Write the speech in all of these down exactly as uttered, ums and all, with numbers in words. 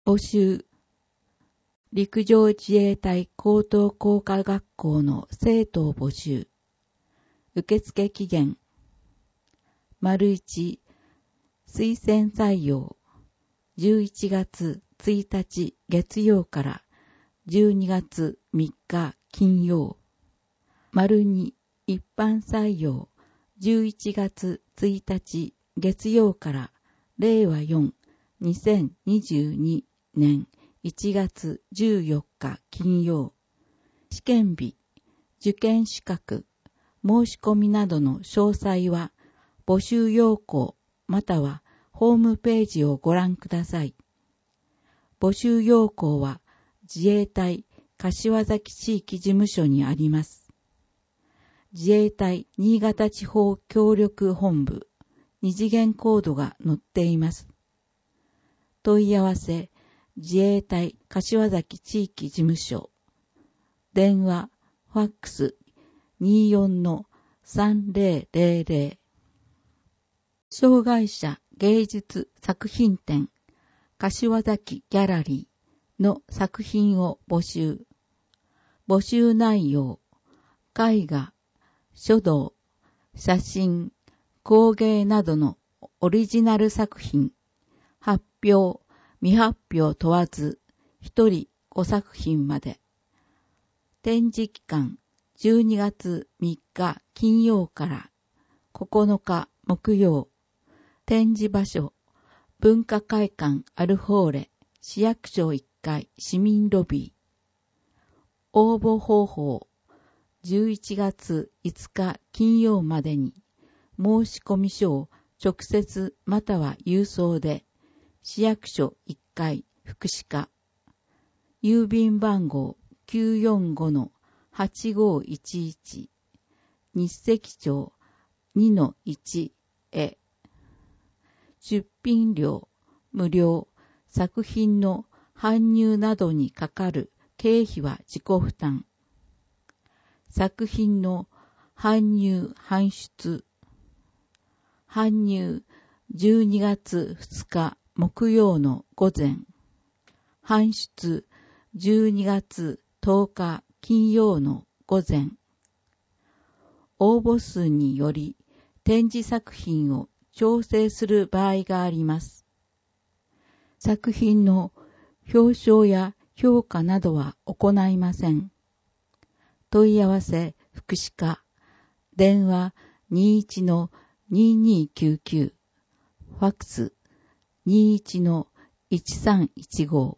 募集。陸上自衛隊高等工科学校の生徒を募集。受付期限。丸一、推薦採用。じゅういちがつついたち月曜からじゅうにがつみっか金曜。丸二、一般採用。じゅういちがつついたち月曜かられいわよん、にせんにじゅうにねんいちがつじゅうよっか金曜。試験日、受験資格、申し込みなどの詳細は募集要項またはホームページをご覧ください。募集要項は自衛隊柏崎地域事務所にあります。自衛隊新潟地方協力本部二次元コードが載っています。問い合わせ、自衛隊柏崎地域事務所。電話、ファックス にじゅうよんのさんぜろぜろぜろ。障害者芸術作品展、柏崎ギャラリーの作品を募集。募集内容、絵画、書道、写真、工芸などのオリジナル作品、発表、未発表問わず、一人ご作品まで。展示期間、じゅうにがつみっか金曜からここのか木曜。展示場所、文化会館アルフォーレ、市役所いっかい市民ロビー。応募方法、じゅういちがついつか金曜までに申込書を直接または郵送で市役所いっかい福祉課、郵便番号 きゅうよんごのはちごいちいち 日赤町 にのいち へ。出品料無料、作品の搬入などにかかる経費は自己負担。作品の搬入搬出。搬入じゅうにがつふつか木曜の午前。搬出じゅうにがつとおか金曜の午前。応募数により展示作品を調整する場合があります。作品の表彰や評価などは行いません。問い合わせ福祉課、電話 にじゅういちのにーにーきゅうきゅう、ファックス にじゅういちのいちさんいちご。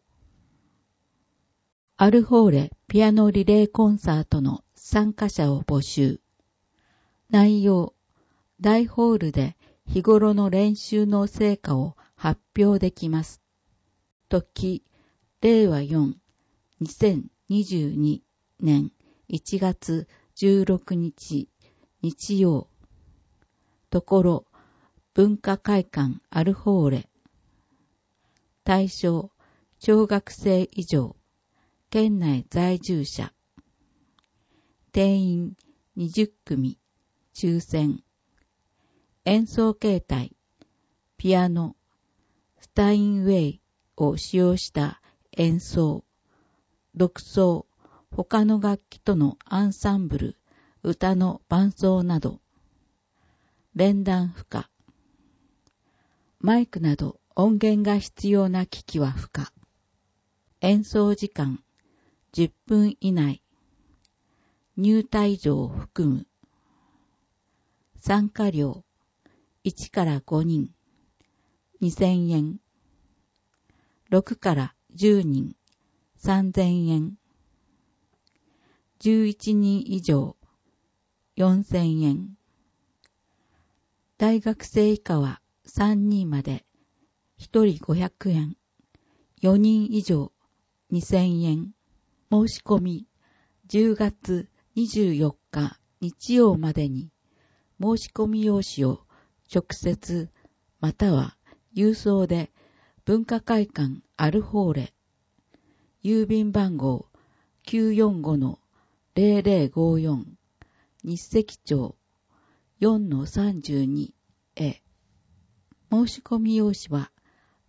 アルフォーレピアノリレーコンサートの参加者を募集。内容、大ホールで日頃の練習の成果を発表できます。時、れいわよん、にせんにじゅうにねんいちがつじゅうろくにち日曜。ところ、文化会館アルフォーレ。対象、小学生以上、県内在住者。定員にじゅっくみ、抽選。演奏形態、ピアノ、スタインウェイを使用した演奏、独奏、他の楽器とのアンサンブル、歌の伴奏など。連弾不可。マイクなど音源が必要な機器は不可。演奏時間じゅっぷん以内。入退場を含む。参加料いちからごにんにせんえん。ろくからじゅうにんさんぜんえん。じゅういちにん以上よんせんえん。大学生以下はさんにんまでひとりごひゃくえん。よにん以上にせんえん。申し込みじゅうがつにじゅうよっか日曜までに申し込み用紙を直接または郵送で文化会館アルフォーレ郵便番号 きゅうよんごのぜろぜろごよん 日赤町 よんのさんじゅうに へ。申し込み用紙は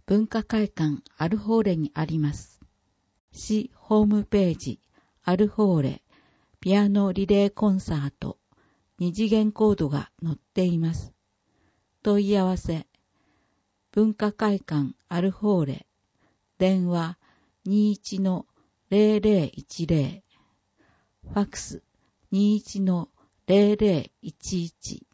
文化会館アルホーレにあります。市ホームページアルホーレピアノリレーコンサート二次元コードが載っています。問い合わせ文化会館アルホーレ電話 にじゅういちのゼロゼロいちゼロ ファックス にじゅういちのゼロゼロいちいち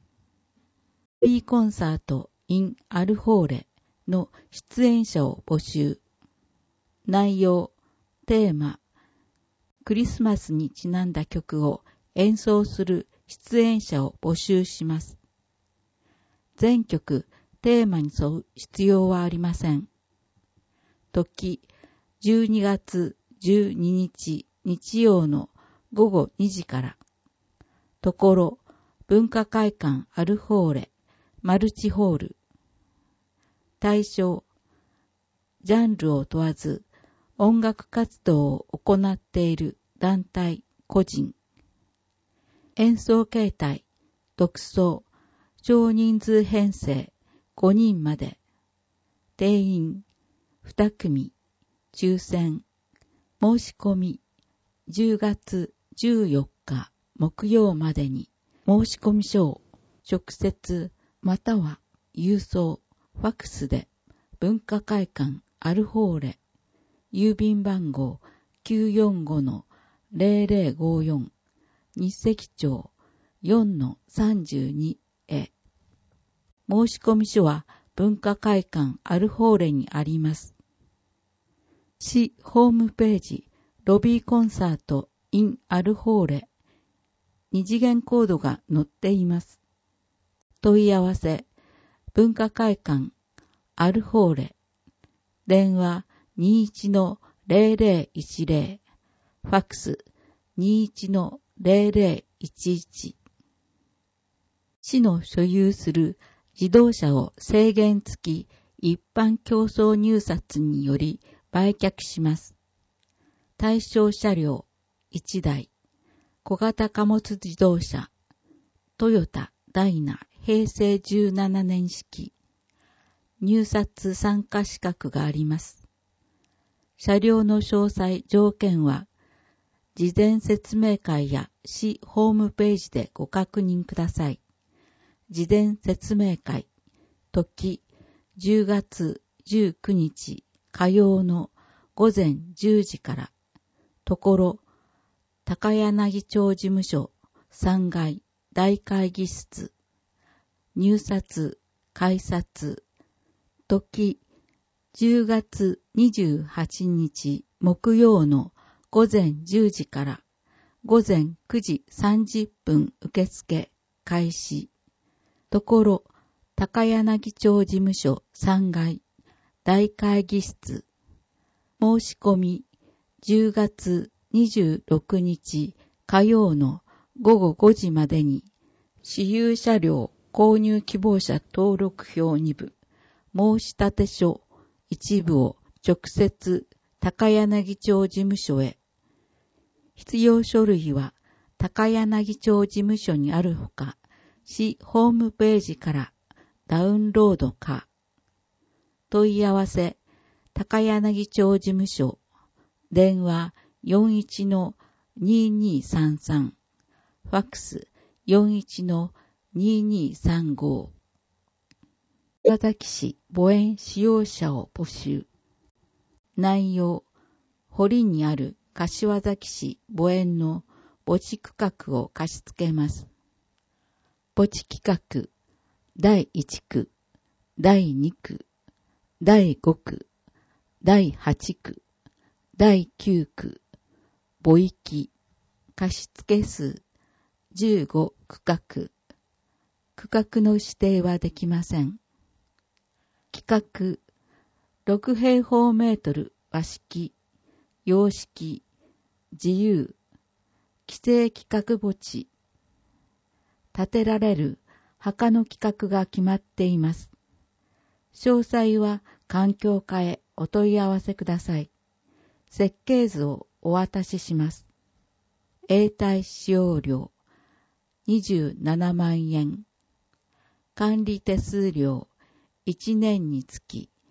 B コンサート in アルホーレの出演者を募集。内容、テーマ、クリスマスにちなんだ曲を演奏する出演者を募集します。全曲、テーマに沿う必要はありません。時、じゅうにがつじゅうににち日曜のごごにじから。ところ、文化会館アルホーレ、マルチホール。対象、ジャンルを問わず音楽活動を行っている団体、個人。演奏形態、独奏、少人数編成ごにんまで。定員にくみ、抽選。申し込みじゅうがつじゅうよっか木曜までに申し込み書を直接または郵送、ファックスで文化会館アルホーレ郵便番号 きゅうよんごのゼロゼロごよん 日赤町 よんのさんじゅうに へ。申し込み書は文化会館アルホーレにあります。市ホームページロビーコンサート in アルホーレ二次元コードが載っています。問い合わせ文化会館アルホーレ電話 にじゅういちのゼロゼロいちゼロ ファックス にじゅういちのゼロゼロいちいち。市の所有する自動車を制限付き一般競争入札により売却します。対象車両いちだい、小型貨物自動車、トヨタダイナ平成じゅうななねん式。入札参加資格があります。車両の詳細条件は、事前説明会や市ホームページでご確認ください。事前説明会、時、じゅうがつじゅうくにち火曜のごぜんじゅうじから、ところ、高柳町事務所さんがい大会議室、入札、改札、時、じゅうがつにじゅうはちにち木曜のごぜんじゅうじからごぜんくじさんじゅっぷん受付開始。ところ、高柳町事務所さんがい大会議室。申し込みじゅうがつにじゅうろくにち火曜のごごごじまでに、私有車両購入希望者登録表にぶ、申立書一部を直接高柳町事務所へ。必要書類は高柳町事務所にあるほか、市ホームページからダウンロードか。問い合わせ、高柳町事務所、電話 よんじゅういちのにーにーさんさん、ファックス よんじゅういちのにーにーさんご。柏崎市墓園使用者を募集。内容、堀にある柏崎市墓園の墓地区画を貸し付けます。墓地企画、だいいちく、だいにく、だいごく、だいはちく、だいきゅうく、墓域、貸付数じゅうごくかく、区画の指定はできません。企画、ろくへいほうメートル和式、洋式、自由、規制規格墓地。建てられる墓の規格が決まっています。詳細は環境課へお問い合わせください。設計図をお渡しします。永代使用料にじゅうななまんえん。管理手数料いちねんにつき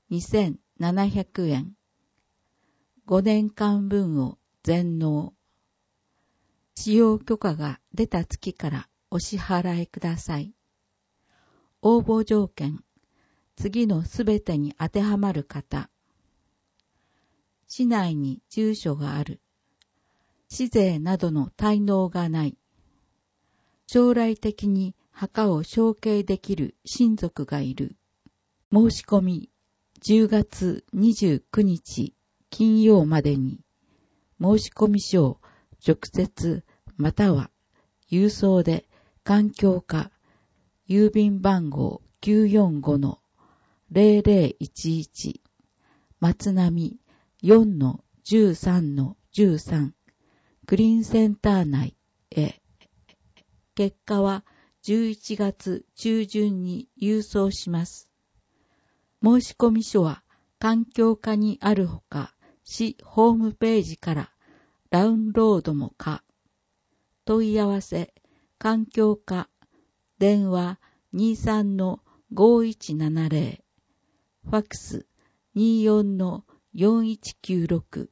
にせんななひゃくえん。ごねんかんぶんを全納。使用許可が出た月からお支払いください。応募条件、次のすべてに当てはまる方。市内に住所がある。市税などの滞納がない。将来的に墓を承継できる親族がいる。申し込みじゅうがつにじゅうくにち金曜までに申込書を直接または郵送で環境課郵便番号 きゅうよんごのゼロゼロいちいち 松並 よんのじゅうさんのじゅうさん クリーンセンター内へ。結果はじゅういちがつ中旬に郵送します。申込書は環境課にあるほか、市ホームページからダウンロードも可。問い合わせ、環境課、電話 にじゅうさんのごいちななゼロ、ファックス にじゅうよんのよんいちきゅうろく。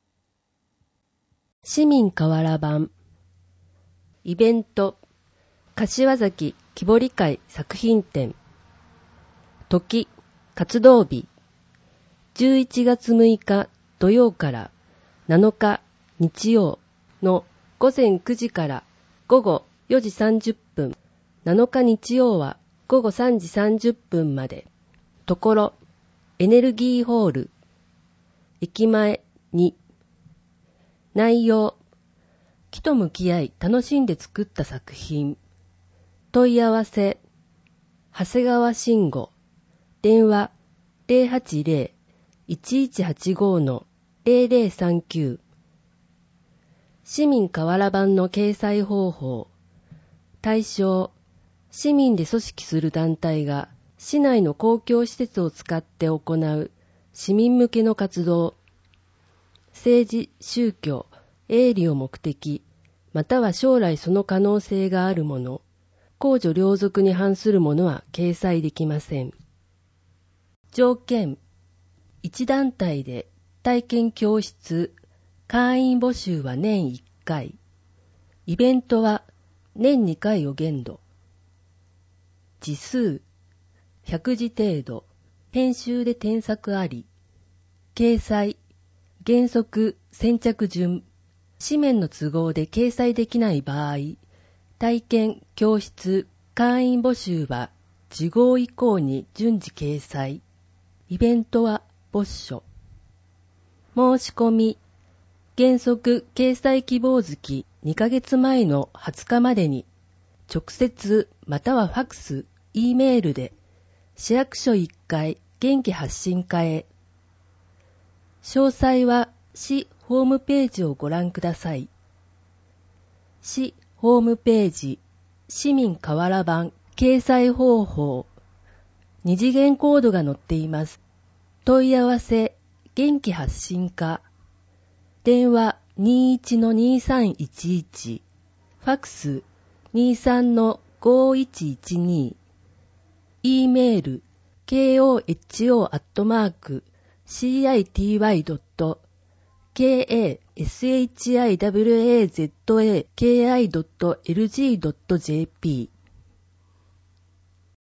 市民河原版イベント柏崎木彫り会作品展時活動日じゅういちがつむいか土曜からなのか日曜のごぜんくじからごごよじさんじゅっぷん、なのか日曜はごごさんじさんじゅっぷんまで。ところエネルギーホール駅前に。内容木と向き合い楽しんで作った作品。問い合わせ長谷川慎吾電話 ゼロはちゼロ いちいちはちご のゼロゼロさんきゅう。市民河原版の掲載方法。対象市民で組織する団体が市内の公共施設を使って行う市民向けの活動。政治、宗教、営利を目的、または将来その可能性があるもの、公序良俗に反するものは掲載できません。条件、一団体で体験教室、会員募集は年いっかい、イベントは年にかいを限度。字数、ひゃくじ程度、編集で添削あり、掲載、原則先着順、紙面の都合で掲載できない場合、体験、教室、会員募集は次号以降に順次掲載。イベントは没書。申し込み、原則掲載希望月にかげつまえのはつかまでに、直接またはファックス、Eメールで市役所いっかい元気発信課へ。詳細は市ホームページをご覧ください。市ホームページ、市民河原版掲載方法、二次元コードが載っています。問い合わせ、元気発信課、電話 にじゅういちのにさんいちいち、ファックス にじゅうさんのごいちいちに、E メール ケーオーエイチオー アットマーク シーアイティーワイ ドット ケーエーエスエイチアイダブリューエーゼットエーケーアイ ドット エルジー ドット ジェーピー